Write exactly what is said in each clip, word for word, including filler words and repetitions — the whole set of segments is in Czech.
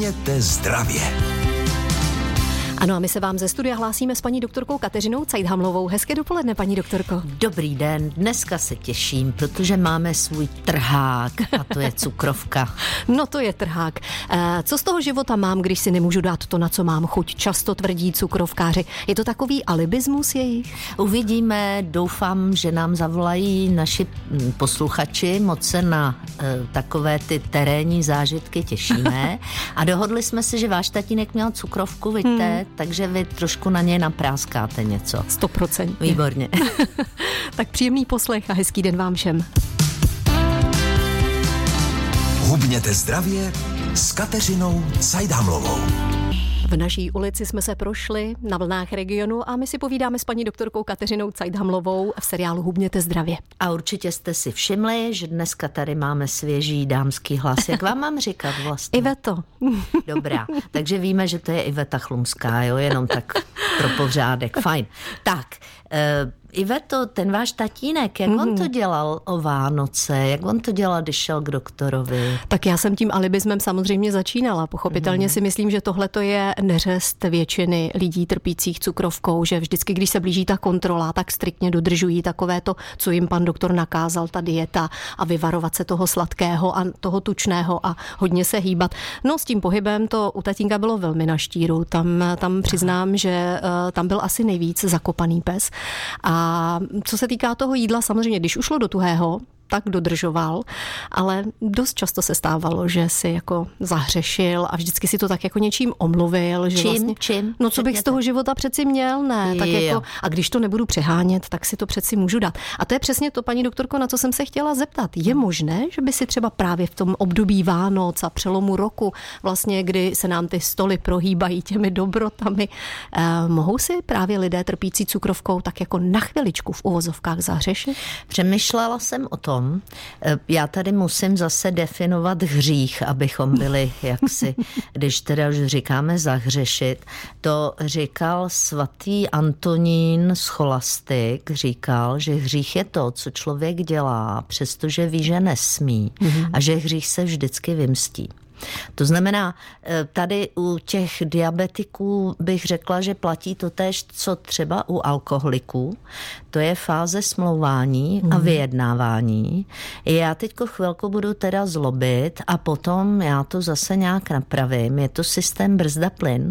Hubněte zdravě. Ano, a my se vám ze studia hlásíme s paní doktorkou Kateřinou Cajthamlovou. Hezké dopoledne, paní doktorko. Dobrý den, dneska se těším, protože máme svůj trhák a to je cukrovka. No to je trhák. E, co z toho života mám, když si nemůžu dát to, na co mám chuť? Často tvrdí cukrovkáři. Je to takový alibismus jejich? Uvidíme, doufám, že nám zavolají naši posluchači, moc se na e, takové ty terénní zážitky těšíme. A dohodli jsme se, že váš tatínek měl cukrovku, vidíte, hmm. takže vy trošku na něj napráskáte něco. Sto procent. Výborně. Tak příjemný poslech a hezký den vám všem. Hubněte zdravě s Kateřinou Cajthamlovou. V naší ulici jsme se prošli na vlnách regionu a my si povídáme s paní doktorkou Kateřinou Cajthamlovou v seriálu Hubněte zdravě. A určitě jste si všimli, že dneska tady máme svěží dámský hlas. Jak vám mám říkat vlastně? Iveto. Dobrá, takže víme, že to je Iveta Chlumská, jo, jenom tak pro pořádek. Fajn. Tak, uh, Iveto, ten váš tatínek, jak mm. on to dělal o Vánoce, jak on to dělal, když šel k doktorovi? Tak já jsem tím alibismem samozřejmě začínala. Pochopitelně mm. si myslím, že tohle to je neřest většiny lidí trpících cukrovkou, že vždycky, když se blíží ta kontrola, tak striktně dodržují takové to, co jim pan doktor nakázal, ta dieta a vyvarovat se toho sladkého a toho tučného a hodně se hýbat. No s tím pohybem to u tatínka bylo velmi na štíru. Tam, tam přiznám, že uh, tam byl asi nejvíc zakopaný pes. A A co se týká toho jídla, samozřejmě, když ušlo do tuhého, tak dodržoval, ale dost často se stávalo, že si jako zahřešil a vždycky si to tak jako něčím omluvil. Že čím? Vlastně, čím? No co bych z toho života přeci měl, ne? Tak jako, a když to nebudu přehánět, tak si to přeci můžu dát. A to je přesně to, paní doktorko, na co jsem se chtěla zeptat. Je možné, že by si třeba právě v tom období Vánoc a přelomu roku, vlastně kdy se nám ty stoly prohýbají těmi dobrotami, eh, mohou si právě lidé trpící cukrovkou tak jako na chviličku v uvozovkách zahřešit? Přemýšlela jsem o tom, já tady musím zase definovat hřích, abychom byli jaksi, když teda už říkáme zahřešit, to říkal svatý Antonín Scholastik, říkal, že hřích je to, co člověk dělá, přestože ví, že nesmí mm-hmm. a že hřích se vždycky vymstí. To znamená, tady u těch diabetiků bych řekla, že platí to též, co třeba u alkoholiků. To je fáze smlouvání a vyjednávání. Já teďko chvilku budu teda zlobit a potom já to zase nějak napravím. Je to systém brzda plyn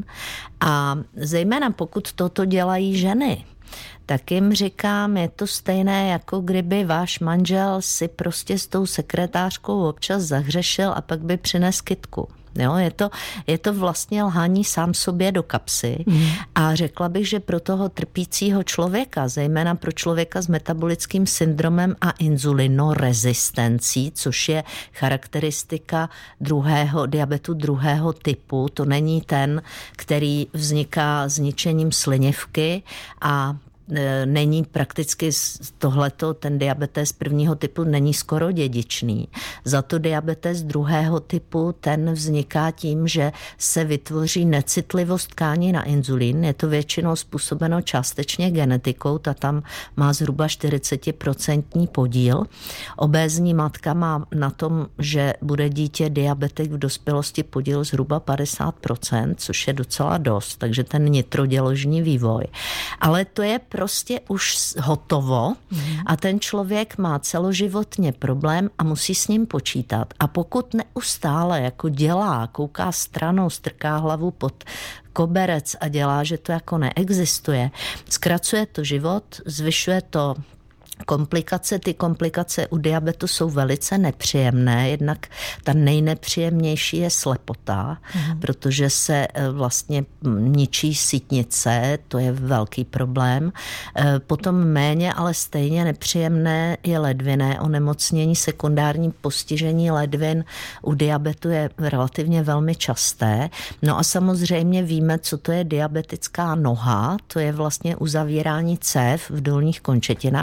a zejména pokud toto dělají ženy, tak jim říkám, je to stejné, jako kdyby váš manžel si prostě s tou sekretářkou občas zahřešil a pak by přines kytku. Jo, je to, je to vlastně lhání sám sobě do kapsy mm. a řekla bych, že pro toho trpícího člověka, zejména pro člověka s metabolickým syndromem a insulinorezistencí, což je charakteristika druhého diabetu druhého typu, to není ten, který vzniká zničením slinivky a není prakticky tohleto, ten diabetes prvního typu není skoro dědičný. Za to diabetes druhého typu, ten vzniká tím, že se vytvoří necitlivost tkání na inzulín. Je to většinou způsobeno částečně genetikou, ta tam má zhruba čtyřicet procent podíl. Obézní matka má na tom, že bude dítě diabetik v dospělosti podíl zhruba padesát procent, což je docela dost, takže ten nitroděložní vývoj. Ale to je prostě už hotovo a ten člověk má celoživotně problém a musí s ním počítat. A pokud neustále jako dělá, kouká stranou, strká hlavu pod koberec a dělá, že to jako neexistuje, zkracuje to život, zvyšuje to komplikace, ty komplikace u diabetu jsou velice nepříjemné, jednak ta nejnepříjemnější je slepota, mm. protože se vlastně ničí sítnice, to je velký problém. Potom méně, ale stejně nepříjemné je ledvinné onemocnění, sekundární postižení ledvin u diabetu je relativně velmi časté. No a samozřejmě víme, co to je diabetická noha, to je vlastně uzavírání cév v dolních končetinách, takzvané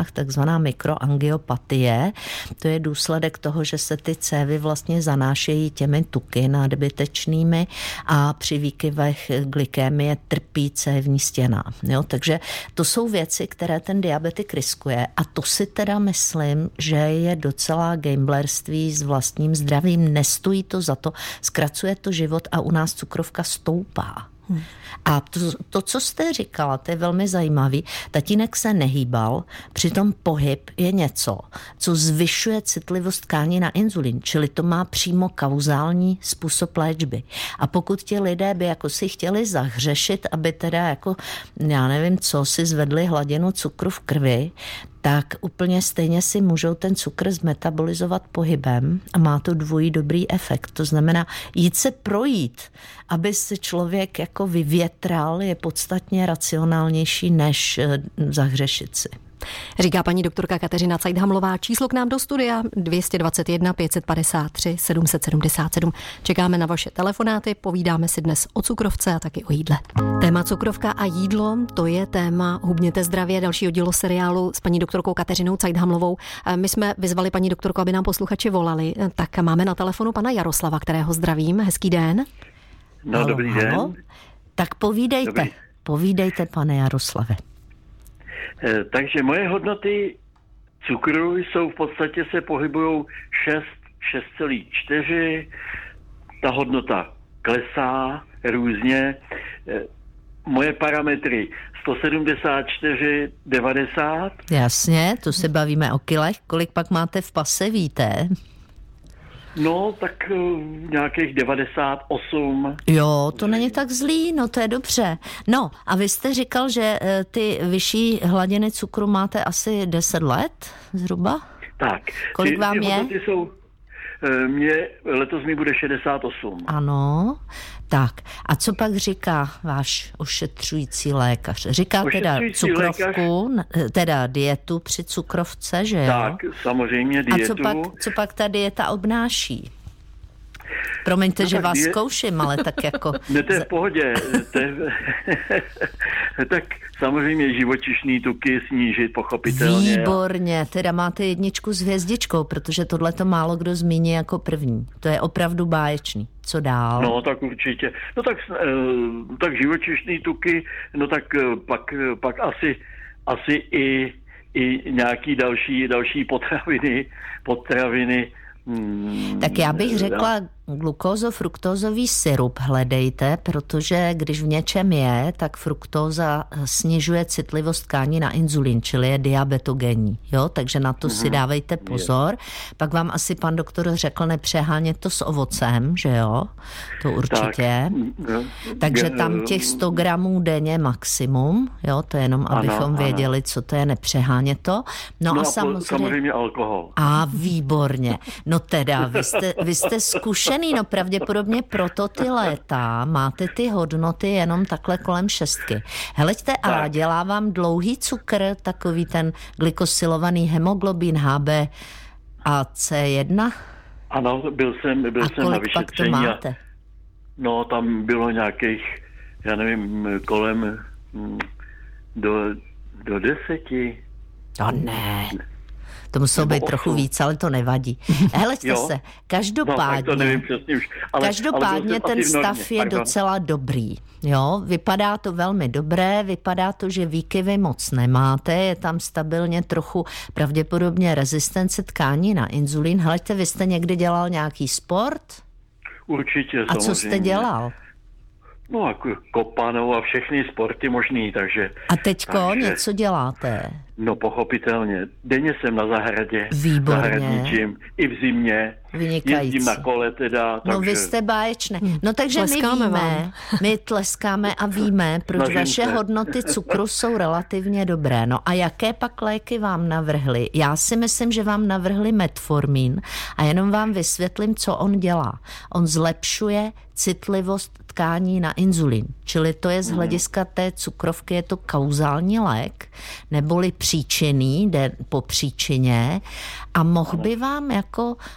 takzvaná mikroangiopatie. To je důsledek toho, že se ty cévy vlastně zanášejí těmi tuky nadbytečnými a při výkyvech glykémie trpí cévní stěna. Jo? Takže to jsou věci, které ten diabetik riskuje a to si teda myslím, že je docela gamblerství s vlastním zdravím. Nestojí to za to, zkracuje to život a u nás cukrovka stoupá. Hmm. A to, to, co jste říkala, to je velmi zajímavý. Tatínek se nehýbal, přitom pohyb je něco, co zvyšuje citlivost tkání na inzulin, čili to má přímo kauzální způsob léčby. A pokud ti lidé by jako si chtěli zahřešit, aby teda jako, já nevím co, si zvedli hladinu cukru v krvi, tak úplně stejně si můžou ten cukr zmetabolizovat pohybem a má to dvojí dobrý efekt. To znamená jít se projít, aby se člověk jako vyvětral, je podstatně racionálnější než zahřešit si. Říká paní doktorka Kateřina Cajdhamlová. Číslo k nám do studia dvě stě dvacet jedna pět set padesát tři sedm set sedmdesát sedm. Čekáme na vaše telefonáty, povídáme si dnes o cukrovce a taky o jídle. Téma cukrovka a jídlo, to je téma Hubněte zdravě, dalšího dílu seriálu s paní doktorkou Kateřinou Cajdhamlovou. My jsme vyzvali paní doktorku, aby nám posluchači volali, tak máme na telefonu pana Jaroslava, kterého zdravím. Hezký den. No, halo, dobrý den. Halo. Tak povídejte, dobrý. povídejte, pane Jaroslave. Takže moje hodnoty cukru jsou v podstatě se pohybují šest, šest celá čtyři. Ta hodnota klesá různě. Moje parametry sto sedmdesát čtyři devadesát. Jasně, to se bavíme o kilech. Kolik pak máte v pase, víte? No, tak uh, nějakých devadesát osm. Jo, to není tak zlý, no to je dobře. No, a vy jste říkal, že uh, ty vyšší hladiny cukru máte asi deset let zhruba? Tak. Kolik ty, vám ty je? Jsou, uh, mě letos mi bude šedesát osm. Ano, tak. A co pak říká váš ošetřující lékař? Říká teda cukrovku, lékař, teda dietu při cukrovce, že jo? Tak, samozřejmě dietu. A co pak, co pak ta dieta obnáší? Promiňte, no, že vás die... zkouším, ale tak jako... Ne, to je v pohodě. To je... tak samozřejmě živočišný tuky snížit, pochopitelně. Výborně, teda máte jedničku s hvězdičkou, protože tohle to málo kdo zmíní jako první. To je opravdu báječný. Co dál? No, tak určitě. No tak, tak živočišný tuky, no tak pak, pak asi, asi i, i nějaký další, další potraviny, potraviny. Hmm, tak já bych řekla, glukózo-fruktózový syrup hledejte, protože když v něčem je, tak fruktóza snižuje citlivost tkání na inzulin, čili je diabetogenní. Jo? Takže na to mm-hmm. si dávejte pozor. Je. Pak vám asi pan doktor řekl nepřehánět to s ovocem, že jo? To určitě. Tak. Takže tam těch sto gramů denně maximum, jo? To je jenom, abychom ano, věděli, ano. co to je, nepřehánět to. No, no a, a samozřejmě, samozřejmě alkohol. A výborně. No teda, vy jste, vy jste zkušený, no pravděpodobně proto ty léta máte ty hodnoty jenom takhle kolem šestky. Heleďte, a dělá vám dlouhý cukr, takový ten glykosilovaný hemoglobin H B A C jedna? Ano, byl jsem, byl a jsem na vyšetření. A kolik pak to máte? No, tam bylo nějakých, já nevím, kolem do, do deseti. To ne. To muselo být trochu víc, ale to nevadí. Heleďte se, každopádně, no, to nevím přesně už, ale, každopádně ale ten stav je Pardon. docela dobrý. Jo, vypadá to velmi dobré, vypadá to, že výkyvy moc nemáte, je tam stabilně trochu pravděpodobně rezistence tkání na inzulín. Heleďte, vy jste někdy dělal nějaký sport? Určitě, A samozřejmě. co jste dělal? No, jako kopanou a všechny sporty možný, takže... A teďko takže, něco děláte? No, pochopitelně. Denně jsem na zahradě. Výborně. Zahradničím. I v zimě. Vynikající. Jezdím na kole teda. Takže... No, vy jste báječné. No, takže tleskáme my víme, vám. my tleskáme a víme, proč Snažím vaše se. hodnoty cukru jsou relativně dobré. No a jaké pak léky vám navrhli? Já si myslím, že vám navrhli metformin a jenom vám vysvětlím, co on dělá. On zlepšuje citlivost tkání na inzulin. Čili to je z hlediska té cukrovky, je to kauzální lék, neboli příčinný, jde po příčině a mohl by vám jako od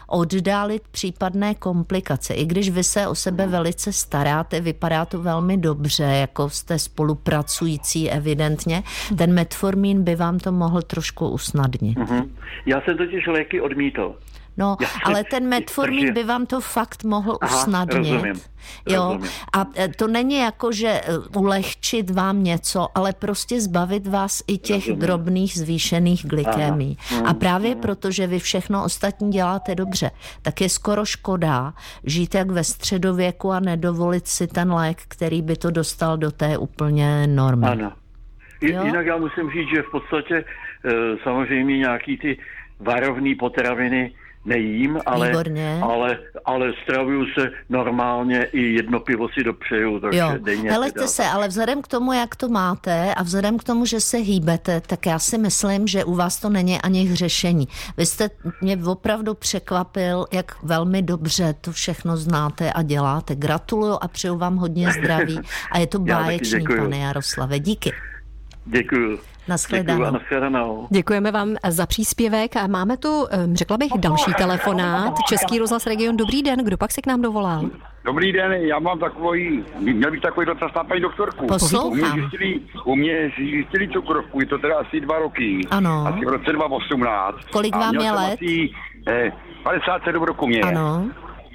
oddálit případné komplikace. I když vy se o sebe velice staráte, vypadá to velmi dobře, jako jste spolupracující evidentně, ten metformín by vám to mohl trošku usnadnit. Mm-hmm. Já jsem totiž léky odmítl. No, Já si, ale ten metformín takže... by vám to fakt mohl Aha, usnadnit. Rozumím, jo, rozumím. a to není jako, že ulehčit vám něco, ale prostě zbavit vás i těch rozumím. drobných zvýšených glykémií. A právě hmm. proto, že vy všechno ostatní děláte dobře, tak je skoro škoda žít jak ve středověku a nedovolit si ten lék, který by to dostal do té úplně normy. Ano. Jinak já musím říct, že v podstatě samozřejmě nějaký ty varovné potraviny nejím, ale, ale, ale stravuju se normálně, i jedno pivo si dopřeju. Takže jo, denně helejte teda. se, ale vzhledem k tomu, jak to máte a vzhledem k tomu, že se hýbete, tak já si myslím, že u vás to není ani k řešení. Vy jste mě opravdu překvapil, jak velmi dobře to všechno znáte a děláte. Gratuluju a přeju vám hodně zdraví a je to báječný, pane Jaroslave. Díky. Děkuju. Naschledanou. Děkujeme vám za příspěvek a máme tu, řekla bych, další telefonát. Český rozhlas Region. Dobrý den, kdo pak se k nám dovolal? Dobrý den, já mám takový, měl bych takový dotaz na paní doktorku. Poslouchám. U mě zjistili, u mě zjistili cukrovku, je to teda asi dva roky. Ano. Asi v roce dva tisíce osmnáct. Kolik vám je let? Asi, eh, padesát sedm roku mě. Ano.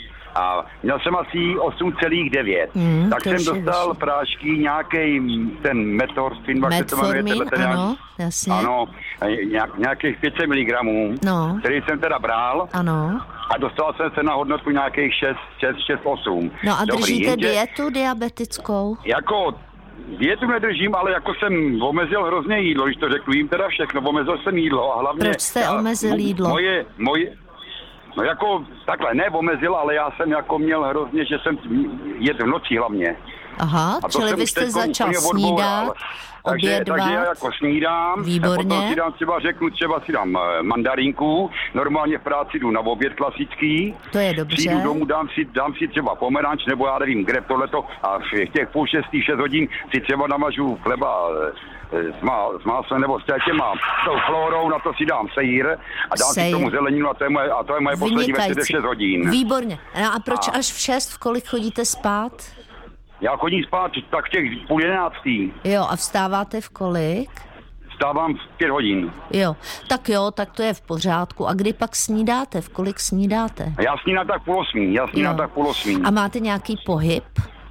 A měl jsem asi osm celá devět. Mm, tak jsem dostal vyšší. prášky nějaký ten metorfin, metformin, ano, jasně. Ano, nějak, nějakých pět set miligramů, no. který jsem teda bral. Ano. A dostal jsem se na hodnotu nějakých šest, šest, šest, osm. No a Dobrý, držíte jenže, dietu diabetickou? Jako dietu nedržím, ale jako jsem omezil hrozně jídlo, když to řeknu jim teda všechno, omezil jsem jídlo a hlavně... Proč jste já, omezil jídlo? Moje, moje, no jako takhle, ne omezil, ale já jsem jako měl hrozně, že jsem jet v noci hlavně. Aha, čili vy jste začal snídat, takže, obědvat. Takže já jako snídám, výborně. Potom si dám třeba, řeknu, třeba si dám mandarinku, normálně v práci jdu na oběd klasický. To je dobře. Přijdu domů, dám si, dám si třeba pomeranč, nebo já nevím, greb tohleto a v těch půl šestý, šest hodin si třeba namažu chleba s, má, s máslem nebo s těma, s tou florou, na to si dám sejr a dám sejr. si tomu zeleninu a to je moje, a to je moje poslední večer v šest hodin. Výborně. No a proč a... až v šest, v kolik chodíte spát? Já chodím spát tak v těch půl jedenáctý. Jo, a vstáváte v kolik? Vstávám v pět hodin. Jo, tak jo, tak to je v pořádku. A kdy pak snídáte? V kolik snídáte? Já snídám tak půl osmí, já snídám tak půl osmí. A máte nějaký pohyb?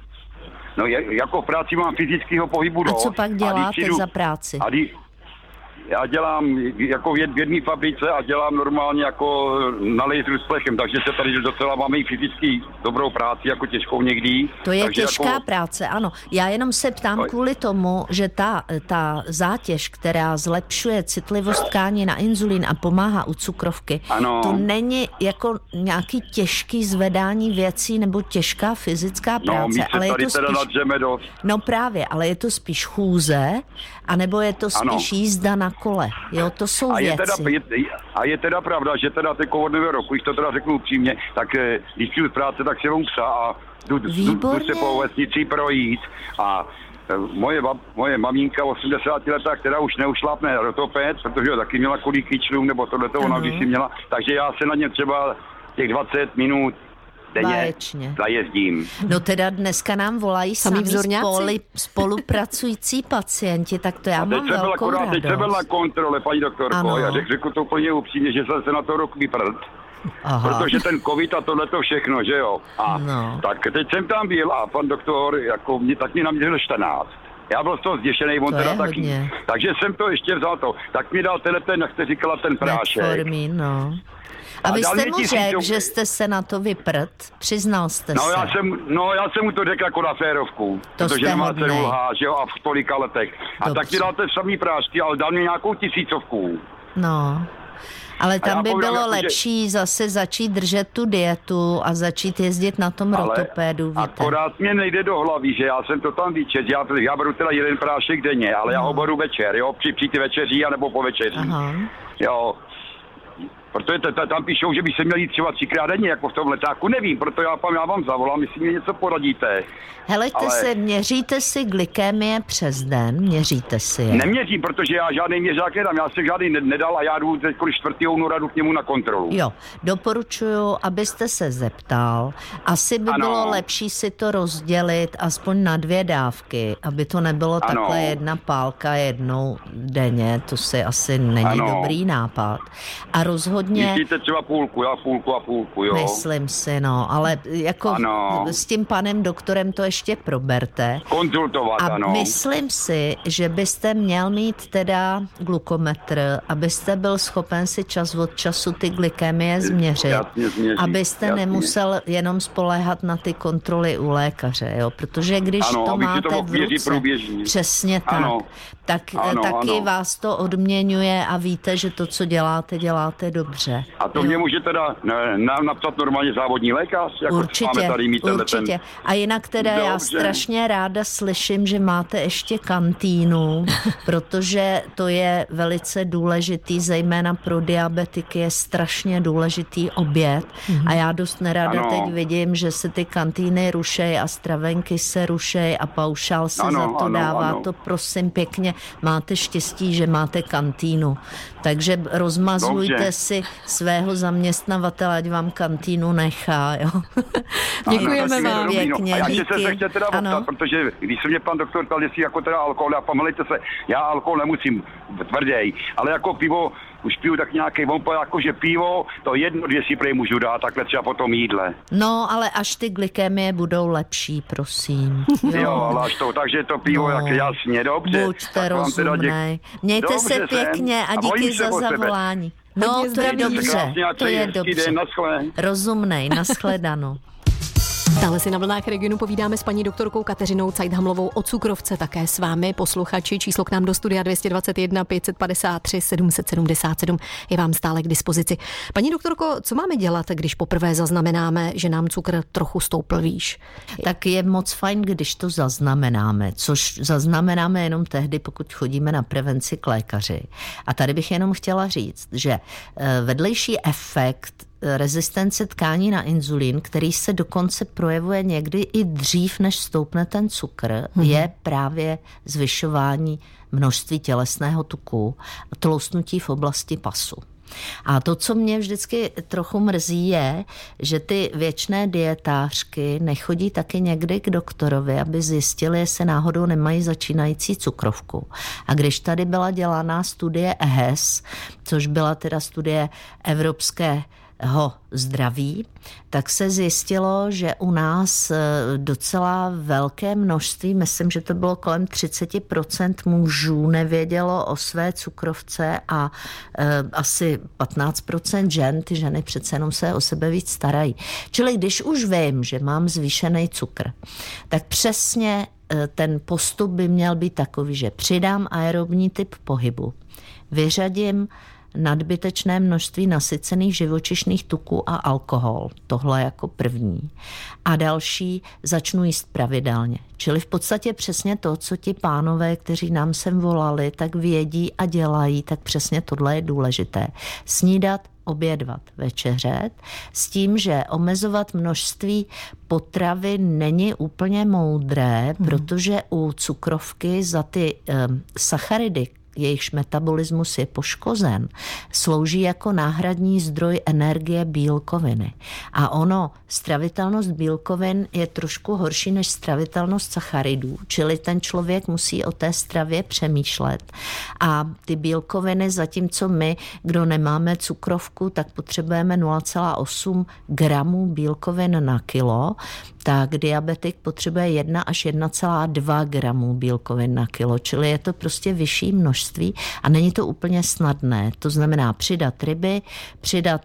No je, jako v práci mám fyzického pohybu dost. A co pak děláte přijdu, za práci? A kdy, já dělám jako v jedné fabrice a dělám normálně jako na laseru s plechem, takže se tady docela máme i fyzicky dobrou práci, jako těžkou někdy. To je takže těžká jako... práce, ano. Já jenom se ptám no. kvůli tomu, že ta, ta zátěž, která zlepšuje citlivost tkání na inzulín a pomáhá u cukrovky, ano. to není jako nějaký těžký zvedání věcí nebo těžká fyzická práce, no, my se ale tady je to teda spíš... nadřeme dost. No právě, ale je to spíš chůze, anebo je to spíš ano. jízda na kole, jo, to jsou a je věci. Teda, je, a je teda pravda, že teda teď od nového roku, když to teda řeknu upřímně, tak když přijdu z práce, tak se vem psa a jdu, jdu, jdu se po vesnici projít a moje, moje maminka osmdesáti letá, která už neušlápne rotoped, protože taky měla kolí kyčlům, nebo tohleto ona když si měla, takže já se na ně třeba těch dvacet minut denně zajezdím. No teda dneska nám volají sami spoli, spolupracující pacienti, tak to já a mám velkou akorát, radost. Teď jsem byl na kontrole, paní doktorko, ano. Já řek, řekl to úplně upřímně, že jsem se na to rok vyprd. Aha. Protože ten covid a tohleto všechno, že jo. A no. tak teď jsem tam byl a pan doktor, jako mě, tak mě naměřil čtrnáct. Já byl z toho zděšený, on to teda taky. Hodně. Takže jsem to ještě vzal to. Tak mi dal tenhle ten, jak jste říkala, ten prášek. Metformin, no. A, a vy jste mu řekl, že jste se na to vyprt? Přiznal jste no, se? Já jsem, no já jsem mu to řekl jako na férovku. To protože nemá cenu lhát, že jo, a v tolika letech. A dobře. Tak mi dal ten samý prášky, ale dal mi nějakou tisícovku. No. Ale tam by bylo jako, lepší že... zase začít držet tu dietu a začít jezdit na tom ale rotopédu, víte. Akorát mě nejde do hlavy, že já jsem to tam vyčet, já, já beru teda jeden prášek denně, ale no. já ho beru večer, jo, při, při ty večeří anebo po večeří. Aha. Jo. Protože t- t- tam píšou, že by se měl jít třeba třikrát denně, jako v tom letáku, nevím, proto já, já vám zavolám, jestli mi něco poradíte. Helejte ale... se, měříte si glykémie přes den, měříte si je? Neměřím, protože já žádný měřák nedám, já se žádný nedal a já jdu teď čtvrtého února jdu k němu na kontrolu. Jo, doporučuju, abyste se zeptal, asi by ano. bylo lepší si to rozdělit aspoň na dvě dávky, aby to nebylo ano. takhle jedna pálka jednou denně, to si asi není ano. dobrý nápad. A rozhodně... Myslíte třeba půlku, já půlku a půlku, jo? Myslím si, no, ale jako ano. s tím panem doktorem to ještě proberte. Konzultovat, a ano. myslím si, že byste měl mít teda glukometr, abyste byl schopen si čas od času ty glykémie změřit. Jasně změřit, abyste jasně. nemusel jenom spoléhat na ty kontroly u lékaře, jo? Protože když ano, to máte to v ruce, průběžně. přesně tak, ano. tak ano, taky ano. vás to odměňuje a víte, že to, co děláte, děláte dobře. A to jo? mě může teda na, napsat normálně závodní lékař? Jako určitě, tady mít určitě. Ten... A jinak teda dobře. Já strašně ráda slyším, že máte ještě kantýnu, protože to je velice důležitý, zejména pro diabetiky je strašně důležitý oběd. Mm-hmm. A já dost nerada ano. teď vidím, že se ty kantýny rušejí a stravenky se rušejí a paušál se ano, za to ano, dává. Ano. To prosím pěkně, máte štěstí, že máte kantýnu. Takže rozmazujte Dobře. si svého zaměstnavatele, ať vám kantýnu nechá. Jo? Děkujeme vám. Pěkně, a já díky. se chtěl teda optat, protože když se mě pan doktor ptal, jestli jako teda alkohol, a pamatujte se, já alkohol nemusím tvrději, ale jako pivo, už piju tak nějaký vompa, jakože pivo, to jedno, dvě si prej můžu dát, takhle třeba po tom jídle. No, ale až ty glykémie budou lepší, prosím. Jo, jo ale až to, takže to pivo, no, jak jasně, dobře. Buďte rozumnej. Mějte dobře se pěkně a díky za zavolání. No, to je dobře, to je dobře. Rozumnej, nashledanou. Dále si na vlnách Regionu povídáme s paní doktorkou Kateřinou Cajdhamlovou o cukrovce, také s vámi, posluchači. Číslo k nám do studia dvě dvacet jedna pět set padesát tři sedm set sedmdesát sedm je vám stále k dispozici. Paní doktorko, co máme dělat, když poprvé zaznamenáme, že nám cukr trochu stoupl výš? Tak je moc fajn, když to zaznamenáme, což zaznamenáme jenom tehdy, pokud chodíme na prevenci k lékaři. A tady bych jenom chtěla říct, že vedlejší efekt rezistence tkání na inzulín, který se dokonce projevuje někdy i dřív, než stoupne ten cukr, hmm. je právě zvyšování množství tělesného tuku a tloustnutí v oblasti pasu. A to, co mě vždycky trochu mrzí, je, že ty věčné dietářky nechodí taky někdy k doktorovi, aby zjistili, jestli náhodou nemají začínající cukrovku. A když tady byla dělaná studie E H E S, což byla teda studie Evropské zdraví, tak se zjistilo, že u nás docela velké množství, myslím, že to bylo kolem třicet procent mužů nevědělo o své cukrovce a e, asi patnáct procent žen, ty ženy přece jenom se o sebe víc starají. Čili když už vím, že mám zvýšený cukr, tak přesně e, ten postup by měl být takový, že přidám aerobní typ pohybu, vyřadím nadbytečné množství nasycených živočišných tuků a alkohol. Tohle jako první. A další, začnu jíst pravidelně. Čili v podstatě přesně to, co ti pánové, kteří nám sem volali, tak vědí a dělají, tak přesně tohle je důležité. Snídat, obědvat, večeřet, s tím, že omezovat množství potravy není úplně moudré, hmm. protože u cukrovky za ty um, sacharidy, jejichž metabolismus je poškozen, slouží jako náhradní zdroj energie bílkoviny. A ono, stravitelnost bílkovin je trošku horší než stravitelnost sacharidů, čili ten člověk musí o té stravě přemýšlet. A ty bílkoviny, zatímco my, kdo nemáme cukrovku, tak potřebujeme nula celá osm gramů bílkovin na kilo, tak diabetik potřebuje jedna až jedna celá dva gramů bílkovin na kilo, čili je to prostě vyšší množství a není to úplně snadné. To znamená přidat ryby, přidat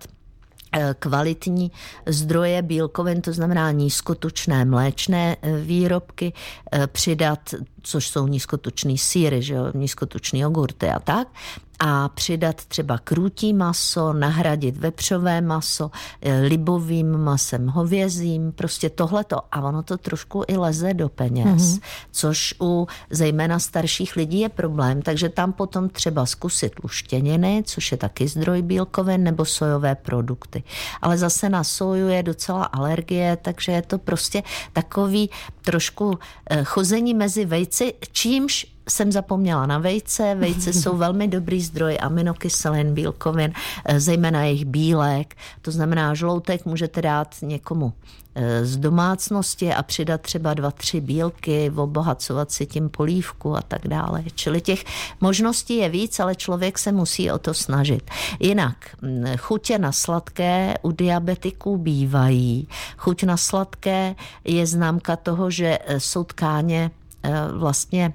kvalitní zdroje bílkovin, to znamená nízkotučné mléčné výrobky, přidat, což jsou nízkotučný sýry, že jo, nízkotučný jogurty a tak. a přidat třeba krůtí maso, nahradit vepřové maso libovým masem hovězím, prostě tohleto. A ono to trošku i leze do peněz, mm-hmm. což u zejména starších lidí je problém, takže tam potom třeba zkusit luštěniny, což je taky zdroj bílkovin, nebo sojové produkty. Ale zase na soju je docela alergie, takže je to prostě takový trošku chození mezi vejci, čímž jsem zapomněla na vejce. Vejce jsou velmi dobrý zdroj aminokyselin, bílkovin, zejména jejich bílek. To znamená, žloutek můžete dát někomu z domácnosti a přidat třeba dva, tři bílky, obohacovat si tím polívku a tak dále. Čili těch možností je víc, ale člověk se musí o to snažit. Jinak chutě na sladké u diabetiků bývají. Chuť na sladké je známka toho, že jsou tkáně vlastně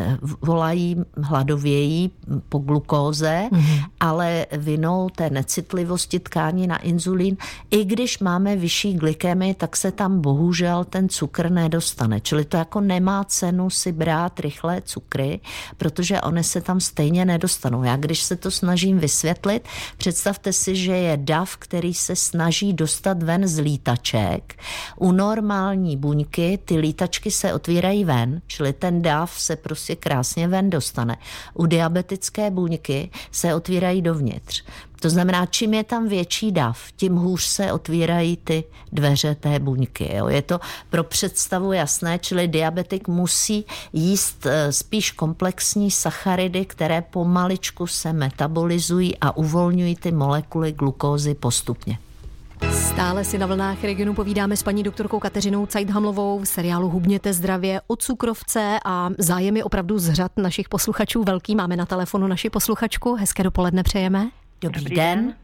volají, hladovějí po glukóze, mm-hmm. ale vinou té necitlivosti tkání na inzulín, i když máme vyšší glykemii, tak se tam bohužel ten cukr nedostane. Čili to jako nemá cenu si brát rychlé cukry, protože one se tam stejně nedostanou. Já když se to snažím vysvětlit, představte si, že je dav, který se snaží dostat ven z lítaček. U normální buňky ty lítačky se otvírají ven, čili ten dav se prostě prostě krásně ven dostane. U diabetické buňky se otvírají dovnitř. To znamená, čím je tam větší dav, tím hůř se otvírají ty dveře té buňky. Jo. Je to pro představu jasné, čili diabetik musí jíst spíš komplexní sacharidy, které pomaličku se metabolizují a uvolňují ty molekuly glukózy postupně. Stále si na vlnách Regionu povídáme s paní doktorkou Kateřinou Cajdhamlovou v seriálu Hubněte zdravě o cukrovce a zájem je opravdu z řad našich posluchačů velký. Máme na telefonu naši posluchačku. Hezké dopoledne přejeme. Dobrý, Dobrý den. den.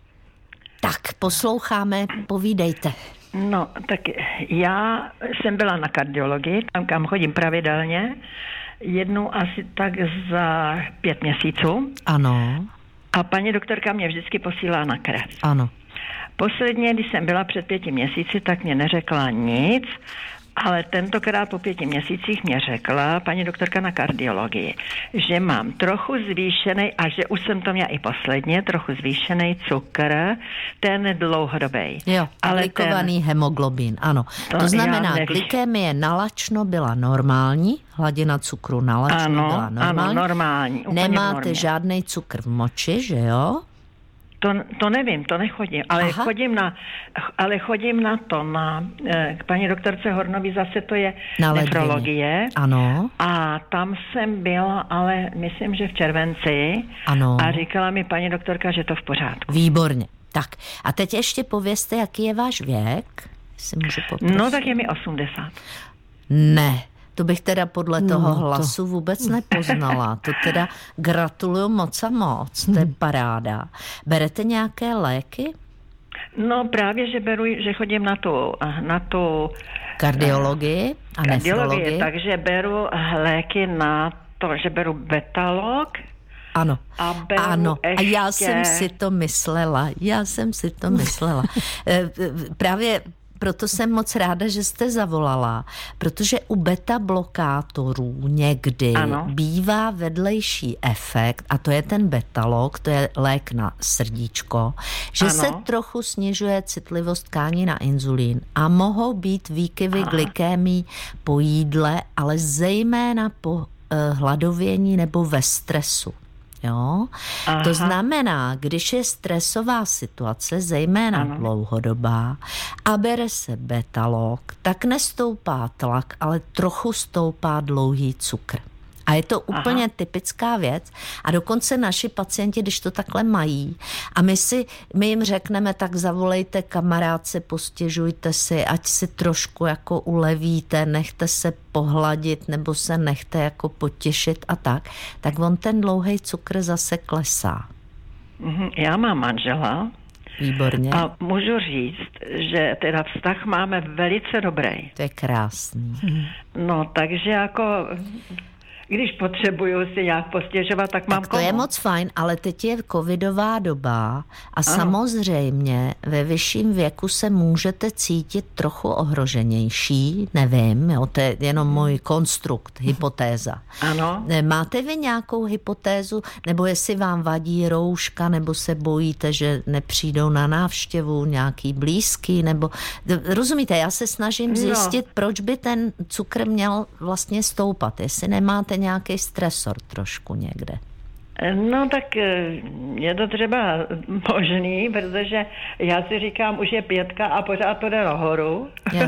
Tak, posloucháme, povídejte. No, tak já jsem byla na kardiologii, tam kam chodím pravidelně, jednou asi tak za pět měsíců. Ano. A paní doktorka mě vždycky posílá na krev. Ano. Posledně, když jsem byla před pěti měsíci, tak mě neřekla nic, ale tentokrát po pěti měsících mě řekla paní doktorka na kardiologii, že mám trochu zvýšený, a že už jsem to měla i posledně, trochu zvýšený cukr, ten dlouhodobý. Jo, ale glikovaný ten... hemoglobin, ano. To, to znamená, glykemie nalačno byla normální, hladina cukru nalačno ano, byla normální. Ano, normální. Nemáte žádný cukr v moči, že jo? To, to nevím, to nechodím, ale chodím na, ale chodím na to, na, k paní doktorce Hornový, zase to je na nefrologie. Ano. A tam jsem byla, ale myslím, že v červenci. Ano. A říkala mi paní doktorka, že to v pořádku. Výborně. Tak a teď ještě povězte, jaký je váš věk? Si můžu poprosit. No tak je mi osmdesát. Ne. To bych teda podle toho no, hlasu to... vůbec nepoznala. To teda gratuluju moc a moc, to je paráda. Berete nějaké léky? No právě, že beru, že chodím na tu, na tu kardiologii a nefrologii. Takže beru léky na to, že beru betalog. Ano, a ano. Ještě... A já jsem si to myslela, já jsem si to myslela. Právě proto jsem moc ráda, že jste zavolala, protože u beta blokátorů někdy ano. bývá vedlejší efekt, a to je ten betalog, to je lék na srdíčko, že ano. se trochu snižuje citlivost tkání na inzulín a mohou být výkyvy glykémii po jídle, ale zejména po uh, hladovění nebo ve stresu. Jo? To znamená, když je stresová situace, zejména ano. dlouhodobá, a bere se betalog, tak nestoupá tlak, ale trochu stoupá dlouhý cukr. A je to úplně Aha. typická věc. A dokonce naši pacienti, když to takhle mají, a my si, my jim řekneme, tak zavolejte kamarádce, postěžujte si, ať si trošku jako ulevíte, nechte se pohladit, nebo se nechte jako potěšit a tak, tak on ten dlouhý cukr zase klesá. Já mám manžela. Výborně. A můžu říct, že teda vztah máme velice dobrý. To je krásný. No, takže jako... když potřebuju si nějak postěžovat, tak mám tak to komu. je moc fajn, ale teď je covidová doba a ano. samozřejmě ve vyšším věku se můžete cítit trochu ohroženější, nevím, jo, to je jenom můj konstrukt, hypotéza. Ano. Máte vy nějakou hypotézu, nebo jestli vám vadí rouška, nebo se bojíte, že nepřijdou na návštěvu nějaký blízký, nebo rozumíte, já se snažím zjistit, no. proč by ten cukr měl vlastně stoupat, jestli nemáte nějaký stresor trošku někde. No tak je to třeba možný, protože já si říkám, už je pětka a pořád to jde nahoru.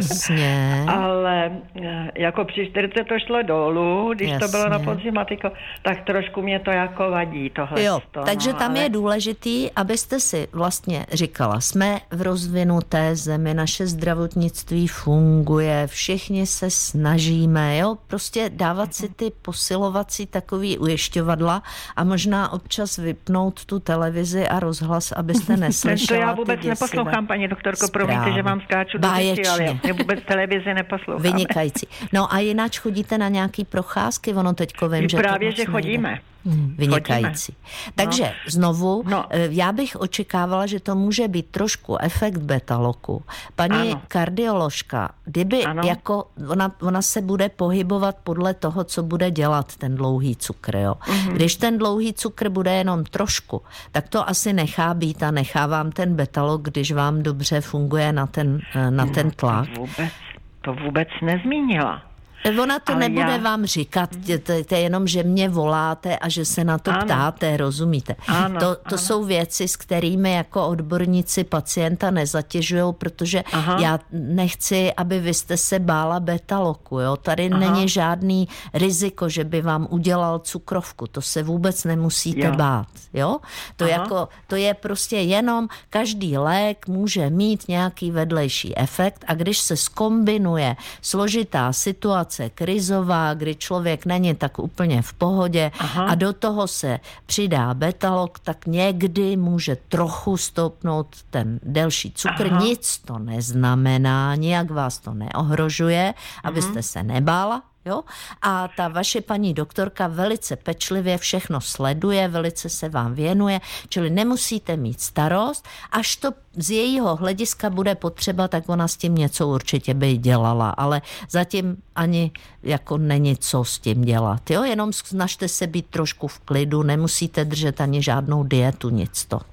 Jasně. Ale jako při čtyřce to šlo dolů, když Jasně. to bylo na podzim, tak trošku mě to jako vadí tohle. Jo, to, takže no, tam ale... je důležitý, abyste si vlastně říkala, jsme v rozvinuté zemi, naše zdravotnictví funguje, všichni se snažíme, jo, prostě dávat si ty posilovací takový ujišťovadla a možná možná občas vypnout tu televizi a rozhlas, abyste neslyšela. To já vůbec neposlouchám, paní doktorko, zprávy. Promiňte, že vám skáču do řeči, ale já vůbec televizi neposlouchám. Vynikající. No a jinak chodíte na nějaký procházky, ono teďko vím, že právě, to že chodíme. Nejde. Hmm, vynikající. Chodíme. Takže no. znovu, no. já bych očekávala, že to může být trošku efekt beta-loku. Paní ano. kardioložka, kdyby ano. jako, ona, ona se bude pohybovat podle toho, co bude dělat ten dlouhý cukr. Jo? Mm-hmm. Když ten dlouhý cukr bude jenom trošku, tak to asi nechá být a nechá vám ten beta-lok, když vám dobře funguje na ten, na ten tlak. To vůbec, to vůbec nezmínila. Ona to ale nebude já... vám říkat, to, to je jenom, že mě voláte a že se na to ano. ptáte, rozumíte? Ano, to to ano. jsou věci, s kterými jako odborníci pacienta nezatěžujou, protože Aha. já nechci, aby vy jste se bála beta-loku, jo? Tady Aha. není žádný riziko, že by vám udělal cukrovku, to se vůbec nemusíte jo. bát, jo? To, jako, to je prostě jenom, každý lék může mít nějaký vedlejší efekt a když se zkombinuje složitá situace, krizová, kdy člověk není tak úplně v pohodě Aha. a do toho se přidá beta-lok, tak někdy může trochu stoupnout ten delší cukr. Aha. Nic to neznamená, nijak vás to neohrožuje, abyste Aha. se nebála. Jo? A ta vaše paní doktorka velice pečlivě všechno sleduje, velice se vám věnuje, čili nemusíte mít starost, až to z jejího hlediska bude potřeba, tak ona s tím něco určitě by dělala, ale zatím ani jako není co s tím dělat. Jo? Jenom snažte se být trošku v klidu, nemusíte držet ani žádnou dietu, nic to.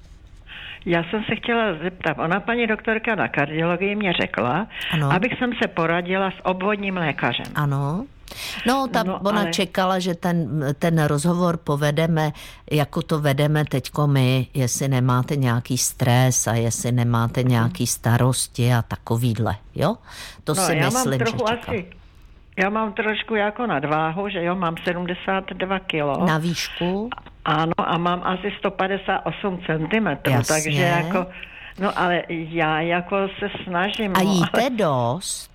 Já jsem se chtěla zeptat, ona paní doktorka na kardiologii mě řekla, ano. abych jsem se poradila s obvodním lékařem. Ano. No, ta, no, ona ale... čekala, že ten, ten rozhovor povedeme, jako to vedeme teďko my, jestli nemáte nějaký stres a jestli nemáte nějaký starosti a takovýhle, jo? To no, si já myslím, mám trochu že čekala. Asi, já mám trošku jako nadváhu, že jo, mám sedmdesát dva kilo. Na výšku? Ano, a mám asi sto padesát osm centimetrů, Jasně. takže jako, no ale já jako se snažím. A jíte ale... dost?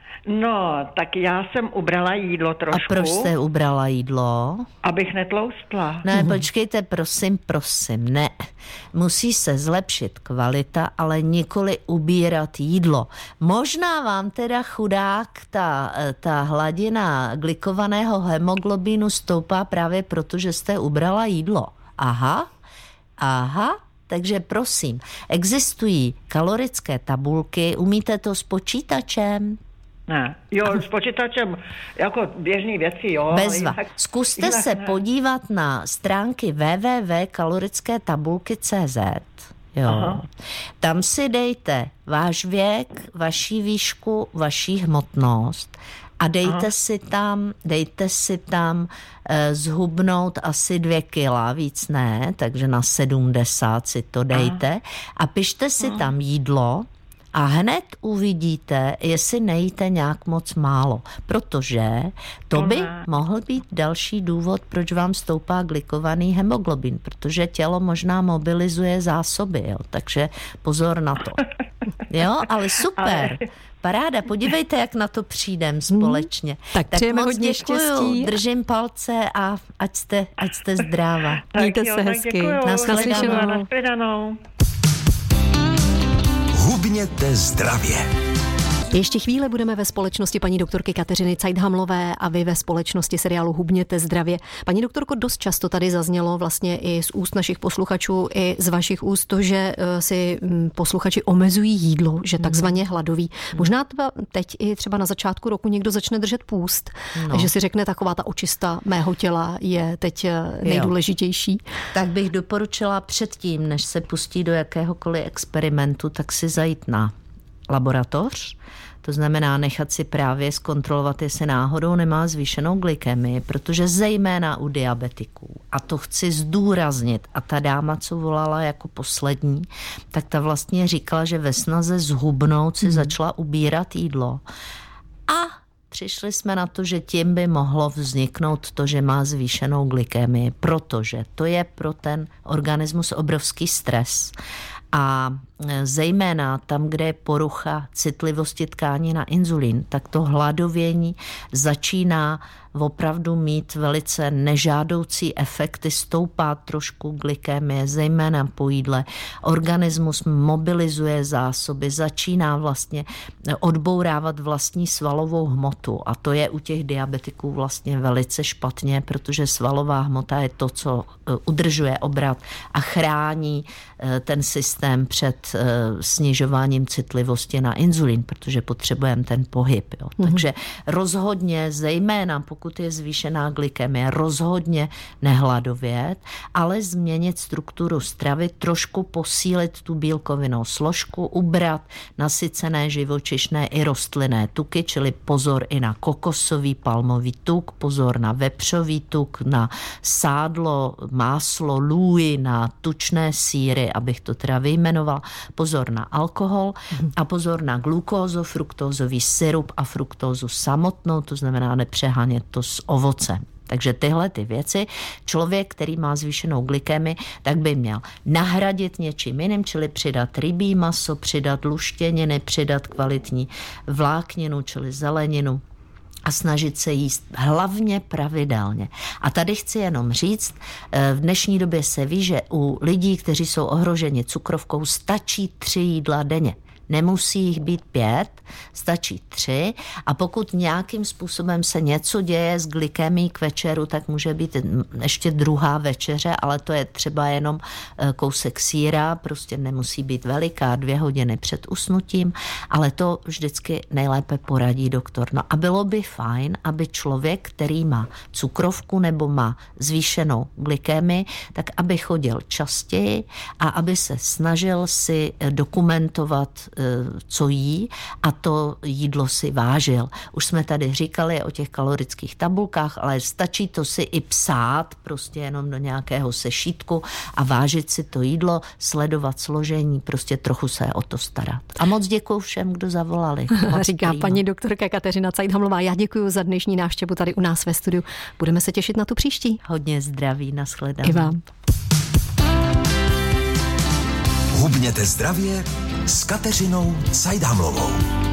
No, tak já jsem ubrala jídlo trošku. A proč jste ubrala jídlo? Abych netloustla. Ne, počkejte, prosím, prosím, ne. Musí se zlepšit kvalita, ale nikoli ubírat jídlo. Možná vám teda chudák ta, ta hladina glikovaného hemoglobinu stoupá právě proto, že jste ubrala jídlo. Aha, aha. Takže prosím, existují kalorické tabulky, umíte to s počítačem? Ne. Jo, s počítačem jako běžný věci, jo. Bezva. Zkuste jinak se ne. podívat na stránky w w w tečka kalorické tabulky tečka c z. Jo. Aha. Tam si dejte váš věk, vaši výšku, vaši hmotnost a dejte Aha. si tam, dejte si tam e, zhubnout asi dvě kila, víc ne, takže na sedmdesát si to dejte Aha. a pište si Aha. tam jídlo, a hned uvidíte, jestli nejíte nějak moc málo, protože to by mohl být další důvod, proč vám stoupá glikovaný hemoglobin, protože tělo možná mobilizuje zásoby, jo? Takže pozor na to. Jo, ale super. Paráda, podívejte, jak na to přijdem společně. Hmm, tak, tak přejeme hodně děkuju, štěstí. Držím palce a ať jste, ať jste zdráva. Mějte se hezky. Naslyšenou. Naslyšenou. Hubněte zdravě. Ještě chvíli budeme ve společnosti paní doktorky Kateřiny Cajthamlové a vy ve společnosti seriálu Hubněte zdravě. Paní doktorko, dost často tady zaznělo vlastně i z úst našich posluchačů, i z vašich úst to, že si posluchači omezují jídlo, že takzvaně hladoví. Možná teď i třeba na začátku roku někdo začne držet půst, no. že si řekne, taková ta očista mého těla je teď nejdůležitější. Jo. Tak bych doporučila předtím, než se pustí do jakéhokoliv experimentu, tak si zajít na laboratoř, to znamená nechat si právě zkontrolovat, jestli náhodou nemá zvýšenou glykemii, protože zejména u diabetiků, a to chci zdůraznit, a ta dáma, co volala jako poslední, tak ta vlastně říkala, že ve snaze zhubnout si hmm. začala ubírat jídlo a přišli jsme na to, že tím by mohlo vzniknout to, že má zvýšenou glykemii, protože to je pro ten organismus obrovský stres. A zejména tam, kde je porucha citlivosti tkání na inzulín, tak to hladovění začíná opravdu mít velice nežádoucí efekty, stoupá trošku glykemie, zejména po jídle. Organismus mobilizuje zásoby, začíná vlastně odbourávat vlastní svalovou hmotu a to je u těch diabetiků vlastně velice špatně, protože svalová hmota je to, co udržuje obrat a chrání ten systém před snižováním citlivosti na inzulín, protože potřebujeme ten pohyb. Jo. Mm-hmm. Takže rozhodně, zejména pokud je zvýšená glykemie, rozhodně nehladovět, ale změnit strukturu stravy, trošku posílit tu bílkovinnou složku, ubrat nasycené živočišné i rostlinné tuky, čili pozor i na kokosový palmový tuk, pozor na vepřový tuk, na sádlo, máslo, lůj, na tučné sýry, abych to teda vyjmenoval, pozor na alkohol a pozor na glukózu, fruktózový syrup a fruktózu samotnou, to znamená nepřehánět to s ovocem. Takže tyhle ty věci, člověk, který má zvýšenou glykemii, tak by měl nahradit něčím jiným, čili přidat rybí maso, přidat luštěniny, přidat kvalitní vlákninu, čili zeleninu, a snažit se jíst hlavně pravidelně. A tady chci jenom říct, v dnešní době se ví, že u lidí, kteří jsou ohroženi cukrovkou, stačí tři jídla denně. Nemusí jich být pět, stačí tři a pokud nějakým způsobem se něco děje s glykemií k večeru, tak může být ještě druhá večeře, ale to je třeba jenom kousek sýra, prostě nemusí být veliká, dvě hodiny před usnutím, ale to vždycky nejlépe poradí doktor. No a bylo by fajn, aby člověk, který má cukrovku nebo má zvýšenou glykemii, tak aby chodil častěji a aby se snažil si dokumentovat, co jí a to jídlo si vážil. Už jsme tady říkali o těch kalorických tabulkách, ale stačí to si i psát prostě jenom do nějakého sešítku a vážit si to jídlo, sledovat složení, prostě trochu se o to starat. A moc děkuju všem, kdo zavolali. Moc Říká prýma. Paní doktorka Kateřina Cajthamlová. Já děkuju za dnešní návštěvu tady u nás ve studiu. Budeme se těšit na tu příští. Hodně zdraví, nashledanou. I vám. Hubněte zdravě s Kateřinou Cajthamlovou.